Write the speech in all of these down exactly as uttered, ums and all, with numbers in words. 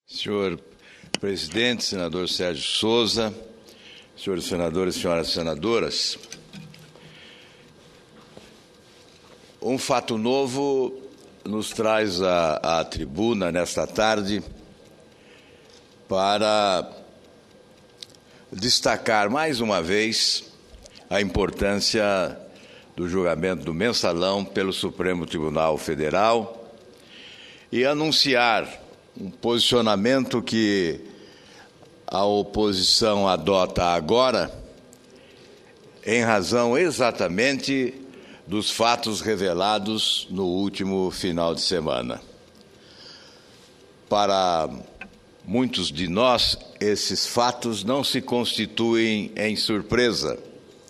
Senhor presidente, senador Sérgio Souza, senhores senadores e senhoras senadoras, um fato novo nos traz à, à tribuna nesta tarde para destacar mais uma vez a importância do julgamento do Mensalão pelo Supremo Tribunal Federal e anunciar um posicionamento que a oposição adota agora em razão exatamente dos fatos revelados no último final de semana. Para muitos de nós, esses fatos não se constituem em surpresa.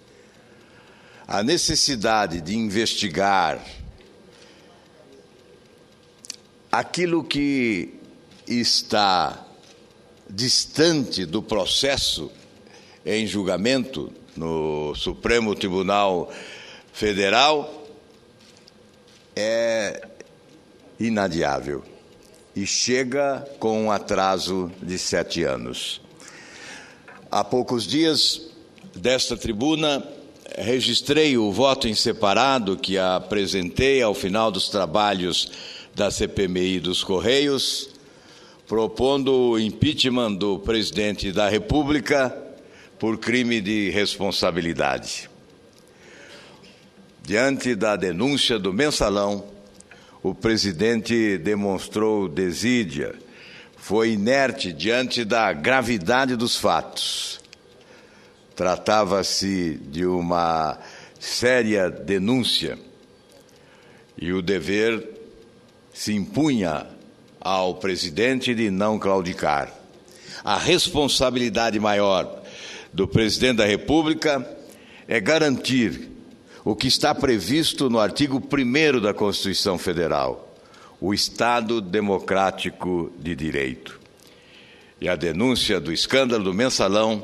A necessidade de investigar aquilo que está distante do processo em julgamento no Supremo Tribunal Federal é inadiável e chega com um atraso de sete anos. Há poucos dias, desta tribuna, registrei o voto em separado que apresentei ao final dos trabalhos da C P M I dos Correios, propondo o impeachment do presidente da República por crime de responsabilidade. Diante da denúncia do Mensalão, o presidente demonstrou desídia, foi inerte diante da gravidade dos fatos. Tratava-se de uma séria denúncia e o dever se impunha ao presidente de não claudicar. A responsabilidade maior do presidente da República é garantir o que está previsto no artigo primeiro da Constituição Federal, o Estado Democrático de Direito. E a denúncia do escândalo do Mensalão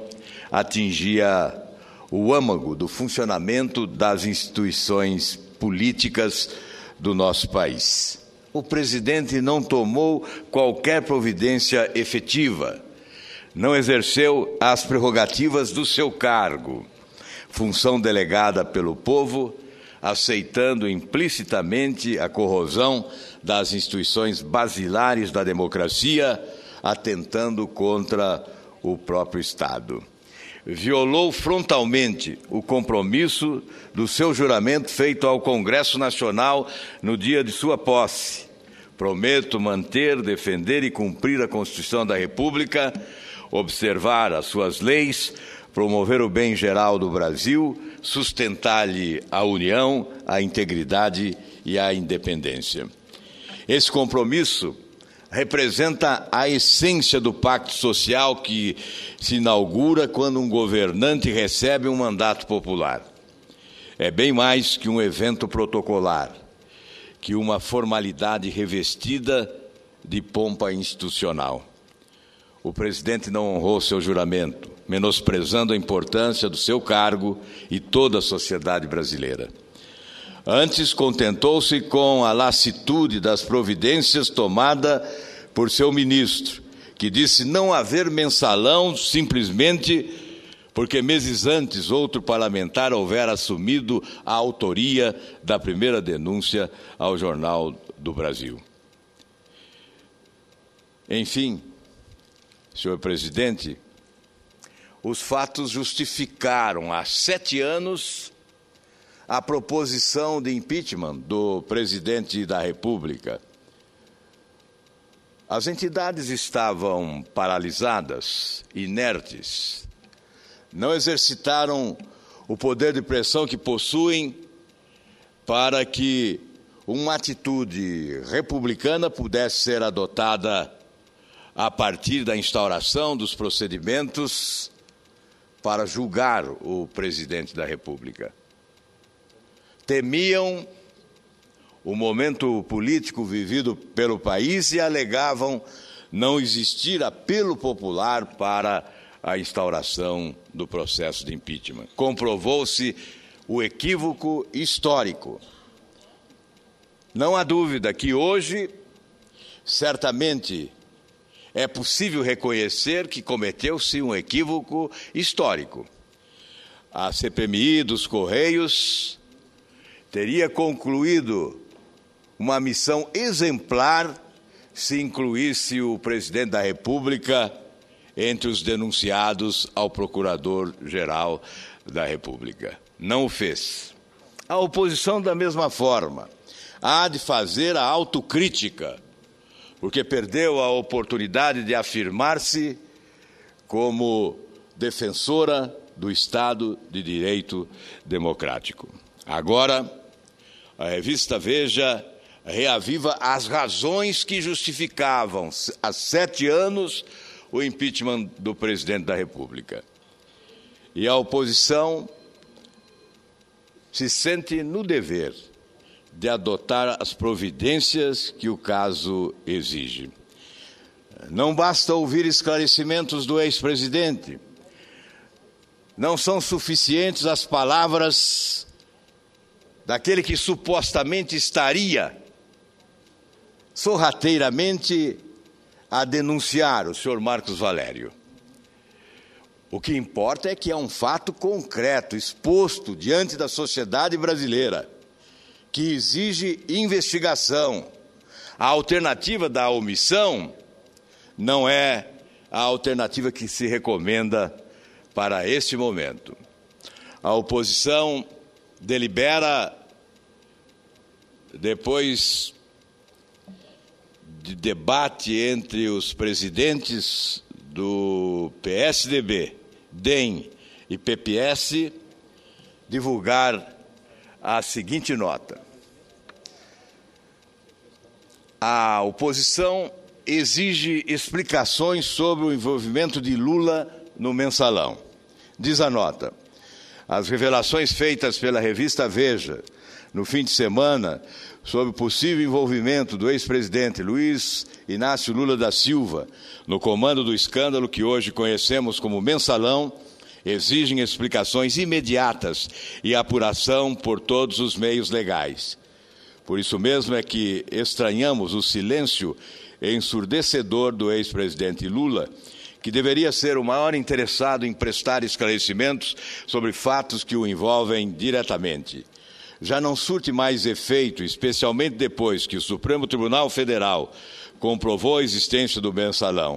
atingia o âmago do funcionamento das instituições políticas do nosso país. O presidente não tomou qualquer providência efetiva, não exerceu as prerrogativas do seu cargo, função delegada pelo povo, aceitando implicitamente a corrosão das instituições basilares da democracia, atentando contra o próprio Estado. Violou frontalmente o compromisso do seu juramento feito ao Congresso Nacional no dia de sua posse. Prometo manter, defender e cumprir a Constituição da República, observar as suas leis, promover o bem geral do Brasil, sustentar-lhe a união, a integridade e a independência. Esse compromisso representa a essência do pacto social que se inaugura quando um governante recebe um mandato popular. É bem mais que um evento protocolar, que uma formalidade revestida de pompa institucional. O presidente não honrou seu juramento, menosprezando a importância do seu cargo e toda a sociedade brasileira. Antes, contentou-se com a lassitude das providências tomadas por seu ministro, que disse não haver mensalão simplesmente porque meses antes outro parlamentar houvera assumido a autoria da primeira denúncia ao Jornal do Brasil. Enfim, senhor presidente, os fatos justificaram há sete anos a proposição de impeachment do presidente da República. As entidades estavam paralisadas, inertes, não exercitaram o poder de pressão que possuem para que uma atitude republicana pudesse ser adotada a partir da instauração dos procedimentos para julgar o presidente da República. Temiam o momento político vivido pelo país e alegavam não existir apelo popular para a instauração do processo de impeachment. Comprovou-se o equívoco histórico. Não há dúvida que hoje, certamente, é possível reconhecer que cometeu-se um equívoco histórico. A C P M I dos Correios teria concluído uma missão exemplar se incluísse o presidente da República entre os denunciados ao Procurador-Geral da República. Não o fez. A oposição, da mesma forma, há de fazer a autocrítica, porque perdeu a oportunidade de afirmar-se como defensora do Estado de Direito Democrático. Agora, a revista Veja reaviva as razões que justificavam, há sete anos, o impeachment do presidente da República. E a oposição se sente no dever de adotar as providências que o caso exige. Não basta ouvir esclarecimentos do ex-presidente. Não são suficientes as palavras daquele que supostamente estaria sorrateiramente a denunciar o senhor Marcos Valério. O que importa é que é um fato concreto, exposto diante da sociedade brasileira, que exige investigação. A alternativa da omissão não é a alternativa que se recomenda para este momento. A oposição delibera, depois de debate entre os presidentes do P S D B, D E M e P P S, divulgar a seguinte nota. A oposição exige explicações sobre o envolvimento de Lula no Mensalão. Diz a nota: as revelações feitas pela revista Veja no fim de semana sobre o possível envolvimento do ex-presidente Luiz Inácio Lula da Silva no comando do escândalo que hoje conhecemos como Mensalão exigem explicações imediatas e apuração por todos os meios legais. Por isso mesmo é que estranhamos o silêncio ensurdecedor do ex-presidente Lula, que deveria ser o maior interessado em prestar esclarecimentos sobre fatos que o envolvem diretamente. Já não surte mais efeito, especialmente depois que o Supremo Tribunal Federal comprovou a existência do mensalão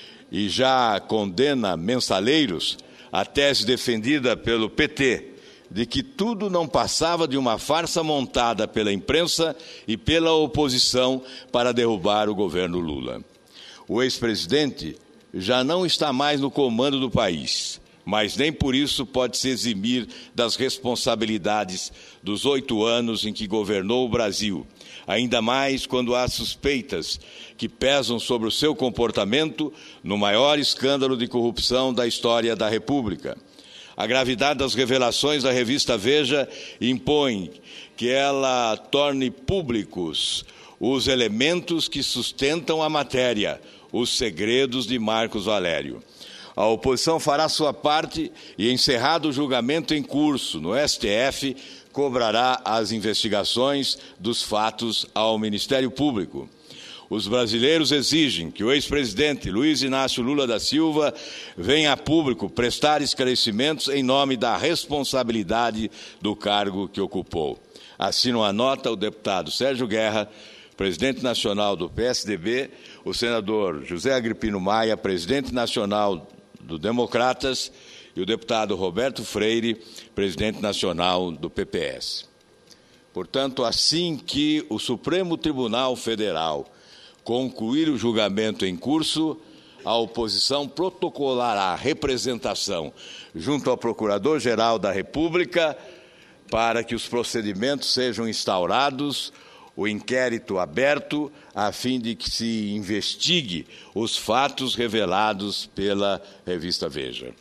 e já condena mensaleiros, a tese defendida pelo P T de que tudo não passava de uma farsa montada pela imprensa e pela oposição para derrubar o governo Lula. O ex-presidente já não está mais no comando do país, mas nem por isso pode se eximir das responsabilidades dos oito anos em que governou o Brasil, ainda mais quando há suspeitas que pesam sobre o seu comportamento no maior escândalo de corrupção da história da República. A gravidade das revelações da revista Veja impõe que ela torne públicos os elementos que sustentam a matéria, os segredos de Marcos Valério. A oposição fará sua parte e, encerrado o julgamento em curso no S T F, cobrará as investigações dos fatos ao Ministério Público. Os brasileiros exigem que o ex-presidente Luiz Inácio Lula da Silva venha a público prestar esclarecimentos em nome da responsabilidade do cargo que ocupou. Assinam a nota o deputado Sérgio Guerra, presidente nacional do P S D B, o senador José Agripino Maia, presidente nacional do Democratas, e o deputado Roberto Freire, presidente nacional do P P S. Portanto, assim que o Supremo Tribunal Federal concluir o julgamento em curso, a oposição protocolará representação junto ao Procurador-Geral da República para que os procedimentos sejam instaurados, o inquérito aberto, a fim de que se investigue os fatos revelados pela revista Veja.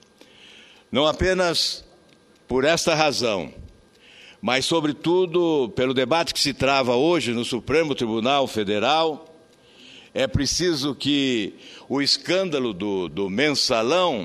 Não apenas por esta razão, mas, sobretudo, pelo debate que se trava hoje no Supremo Tribunal Federal, é preciso que o escândalo do, do mensalão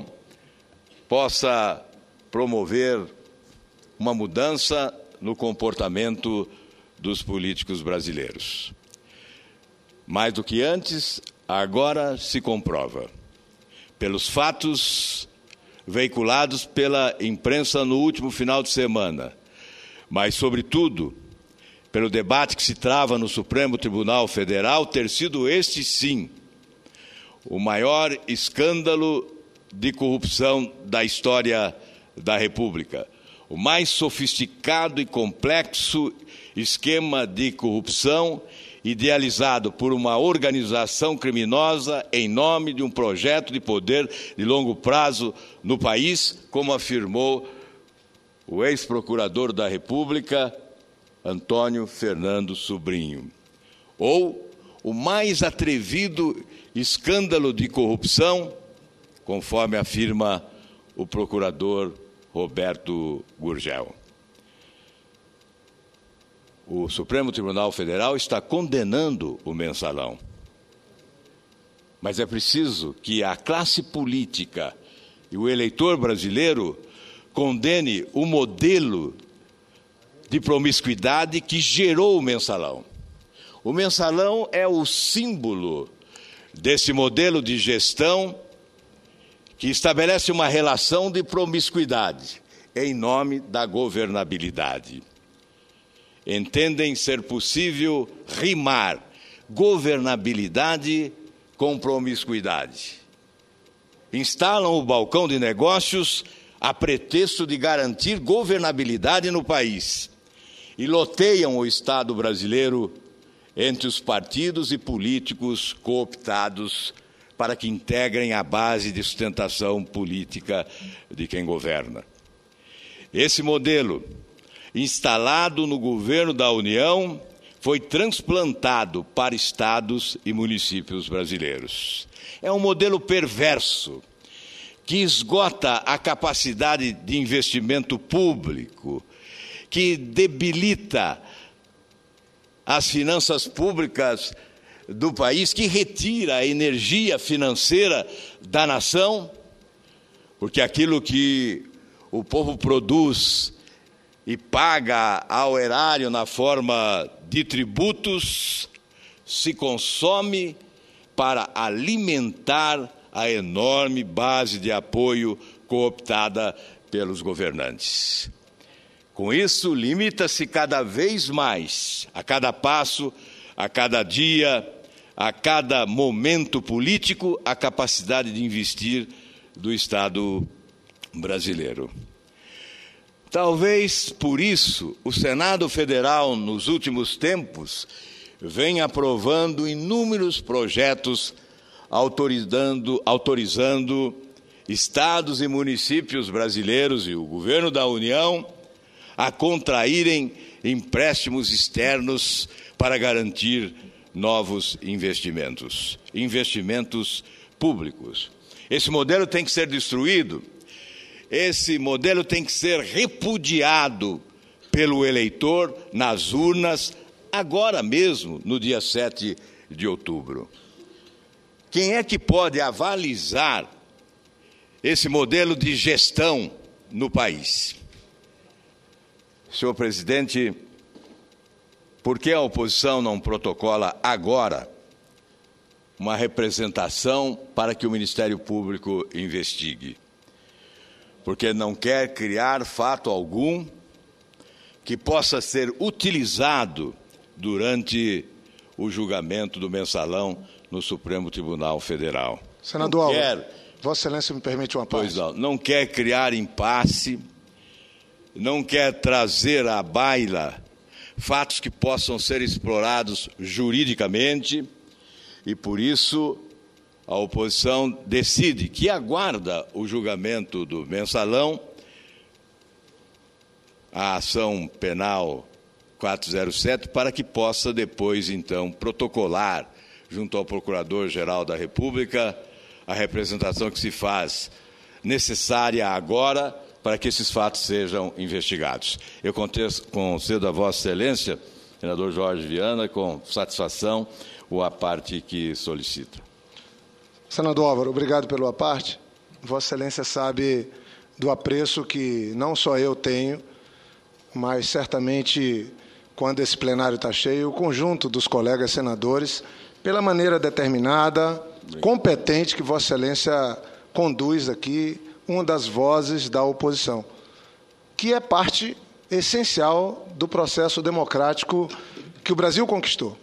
possa promover uma mudança no comportamento dos políticos brasileiros. Mais do que antes, agora se comprova, pelos fatos veiculados pela imprensa no último final de semana, mas, sobretudo, pelo debate que se trava no Supremo Tribunal Federal, ter sido este, sim, o maior escândalo de corrupção da história da República, o mais sofisticado e complexo esquema de corrupção idealizado por uma organização criminosa em nome de um projeto de poder de longo prazo no país, como afirmou o ex-procurador da República, Antônio Fernando Sobrinho. Ou o mais atrevido escândalo de corrupção, conforme afirma o procurador Roberto Gurgel. O Supremo Tribunal Federal está condenando o mensalão. Mas é preciso que a classe política e o eleitor brasileiro condene o modelo de promiscuidade que gerou o mensalão. O mensalão é o símbolo desse modelo de gestão que estabelece uma relação de promiscuidade em nome da governabilidade. Entendem ser possível rimar governabilidade com promiscuidade. Instalam o balcão de negócios a pretexto de garantir governabilidade no país e loteiam o Estado brasileiro entre os partidos e políticos cooptados para que integrem a base de sustentação política de quem governa. Esse modelo, instalado no governo da União, foi transplantado para estados e municípios brasileiros. É um modelo perverso que esgota a capacidade de investimento público, que debilita as finanças públicas do país, que retira a energia financeira da nação, porque aquilo que o povo produz e paga ao erário na forma de tributos, se consome para alimentar a enorme base de apoio cooptada pelos governantes. Com isso, limita-se cada vez mais, a cada passo, a cada dia, a cada momento político, a capacidade de investir do Estado brasileiro. Talvez por isso o Senado Federal, nos últimos tempos, vem aprovando inúmeros projetos autorizando, autorizando estados e municípios brasileiros e o governo da União a contraírem empréstimos externos para garantir novos investimentos, investimentos públicos. Esse modelo tem que ser destruído. Esse modelo tem que ser repudiado pelo eleitor nas urnas, agora mesmo, no dia sete de outubro. Quem é que pode avalizar esse modelo de gestão no país? Senhor presidente, por que a oposição não protocola agora uma representação para que o Ministério Público investigue? Porque não quer criar fato algum que possa ser utilizado durante o julgamento do mensalão no Supremo Tribunal Federal. Senador Álvaro, Vossa Excelência me permite uma parte. Pois não, não quer criar impasse, não quer trazer à baila fatos que possam ser explorados juridicamente e, por isso, a oposição decide que aguarda o julgamento do mensalão, a ação penal quatrocentos e sete, para que possa depois, então, protocolar junto ao Procurador-Geral da República a representação que se faz necessária agora para que esses fatos sejam investigados. Eu concedo a Vossa Excelência, senador Jorge Viana, com satisfação, a parte que solicita. Senador Álvaro, obrigado pelo aparte. Vossa Excelência sabe do apreço que não só eu tenho, mas certamente, quando esse plenário está cheio, o conjunto dos colegas senadores, pela maneira determinada, competente que Vossa Excelência conduz aqui uma das vozes da oposição, que é parte essencial do processo democrático que o Brasil conquistou.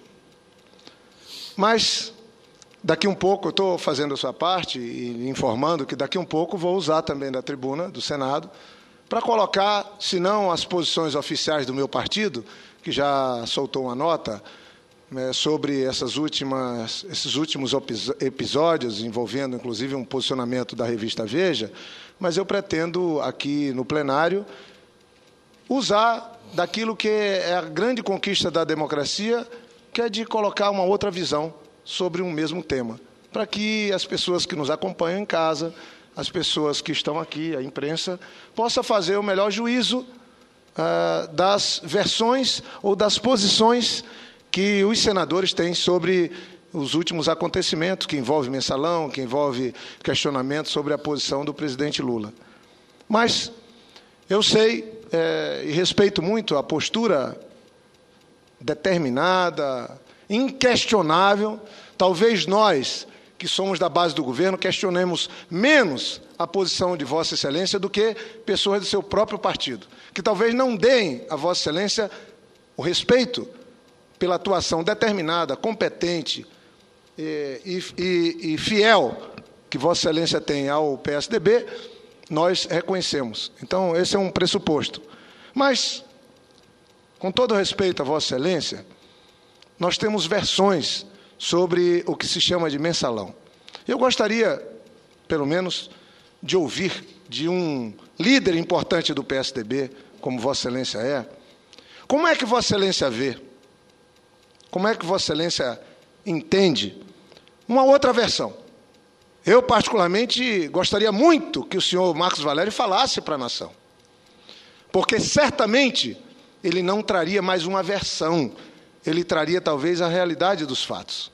Mas, daqui um pouco, eu estou fazendo a sua parte e informando que daqui um pouco vou usar também da tribuna do Senado para colocar, se não as posições oficiais do meu partido, que já soltou uma nota né, sobre essas últimas, esses últimos episódios, envolvendo, inclusive, um posicionamento da revista Veja, mas eu pretendo, aqui no plenário, usar daquilo que é a grande conquista da democracia, que é de colocar uma outra visão sobre um mesmo tema, para que as pessoas que nos acompanham em casa, as pessoas que estão aqui, a imprensa, possa fazer o melhor juízo ah, das versões ou das posições que os senadores têm sobre os últimos acontecimentos, que envolve mensalão, que envolve questionamento sobre a posição do presidente Lula. Mas eu sei é, e respeito muito a postura determinada, inquestionável. Talvez nós, que somos da base do governo, questionemos menos a posição de Vossa Excelência do que pessoas do seu próprio partido, que talvez não deem a Vossa Excelência o respeito pela atuação determinada, competente e, e, e fiel que Vossa Excelência tem ao P S D B, nós reconhecemos. Então, esse é um pressuposto. Mas, com todo respeito a Vossa Excelência, nós temos versões sobre o que se chama de mensalão. Eu gostaria, pelo menos, de ouvir de um líder importante do P S D B, como Vossa Excelência é, como é que Vossa Excelência vê, como é que Vossa Excelência entende uma outra versão. Eu, particularmente, gostaria muito que o senhor Marcos Valério falasse para a nação, porque certamente ele não traria mais uma versão, ele traria talvez a realidade dos fatos.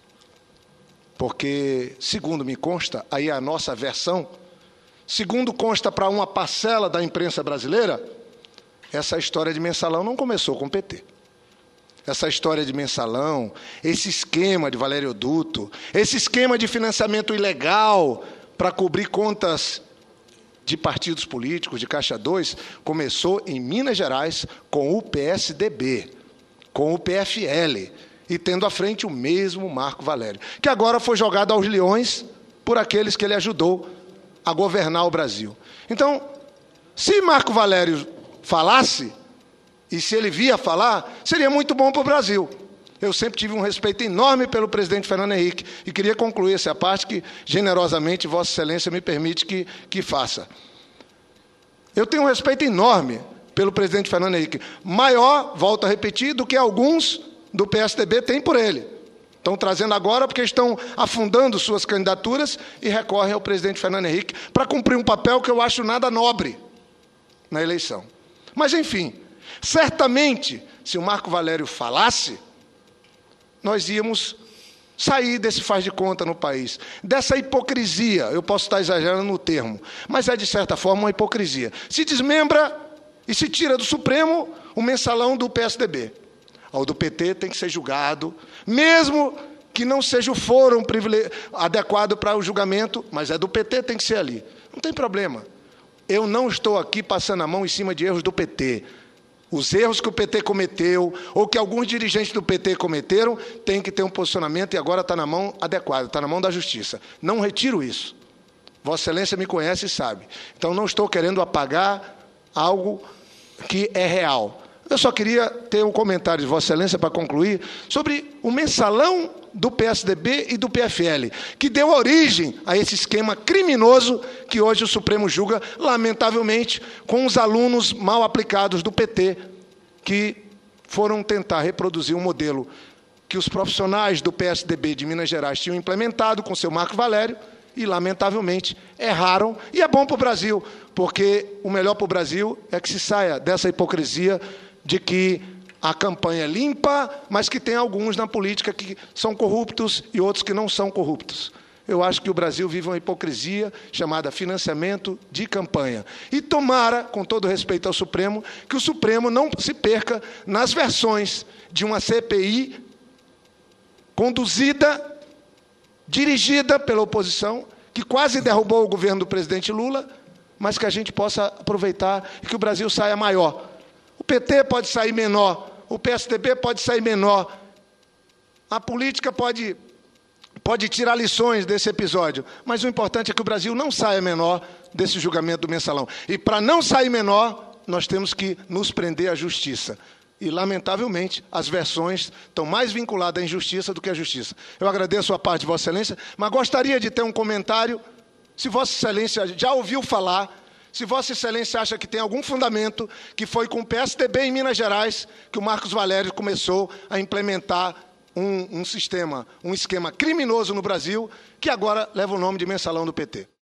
Porque, segundo me consta, aí a nossa versão, segundo consta para uma parcela da imprensa brasileira, essa história de mensalão não começou com o P T. Essa história de mensalão, esse esquema de Valério Duto, esse esquema de financiamento ilegal para cobrir contas de partidos políticos, de Caixa dois, começou em Minas Gerais com o P S D B, com o P F L, e tendo à frente o mesmo Marco Valério, que agora foi jogado aos leões por aqueles que ele ajudou a governar o Brasil. Então, se Marco Valério falasse, e se ele via falar, seria muito bom para o Brasil. Eu sempre tive um respeito enorme pelo presidente Fernando Henrique, e queria concluir essa parte que, generosamente, Vossa Excelência me permite que, que faça. Eu tenho um respeito enorme pelo presidente Fernando Henrique, maior, volto a repetir, do que alguns do P S D B têm por ele. Estão trazendo agora porque estão afundando suas candidaturas e recorrem ao presidente Fernando Henrique para cumprir um papel que eu acho nada nobre na eleição. Mas, enfim, certamente, se o Marco Valério falasse, nós íamos sair desse faz de conta no país, dessa hipocrisia. Eu posso estar exagerando no termo, mas é, de certa forma, uma hipocrisia. Se desmembra e se tira do Supremo o mensalão do P S D B. O do P T tem que ser julgado, mesmo que não seja o fórum adequado para o julgamento, mas é do P T, tem que ser ali. Não tem problema. Eu não estou aqui passando a mão em cima de erros do P T. Os erros que o P T cometeu, ou que alguns dirigentes do P T cometeram, tem que ter um posicionamento e agora está na mão adequada, está na mão da Justiça. Não retiro isso. Vossa Excelência me conhece e sabe. Então, não estou querendo apagar algo que é real. Eu só queria ter um comentário de Vossa Excelência para concluir sobre o mensalão do P S D B e do P F L, que deu origem a esse esquema criminoso que hoje o Supremo julga, lamentavelmente, com os alunos mal aplicados do P T, que foram tentar reproduzir um modelo que os profissionais do P S D B de Minas Gerais tinham implementado com seu Marco Valério e, lamentavelmente, erraram. E é bom para o Brasil, porque o melhor para o Brasil é que se saia dessa hipocrisia de que a campanha é limpa, mas que tem alguns na política que são corruptos e outros que não são corruptos. Eu acho que o Brasil vive uma hipocrisia chamada financiamento de campanha. E tomara, com todo respeito ao Supremo, que o Supremo não se perca nas versões de uma C P I conduzida dirigida pela oposição, que quase derrubou o governo do presidente Lula, mas que a gente possa aproveitar e que o Brasil saia maior. O P T pode sair menor, o P S D B pode sair menor, a política pode, pode tirar lições desse episódio, mas o importante é que o Brasil não saia menor desse julgamento do mensalão. E para não sair menor, nós temos que nos prender à justiça. E, lamentavelmente, as versões estão mais vinculadas à injustiça do que à justiça. Eu agradeço a parte de Vossa Excelência, mas gostaria de ter um comentário, se Vossa Excelência já ouviu falar, se Vossa Excelência acha que tem algum fundamento, que foi com o P S D B em Minas Gerais que o Marcos Valério começou a implementar um, um sistema, um esquema criminoso no Brasil, que agora leva o nome de mensalão do P T.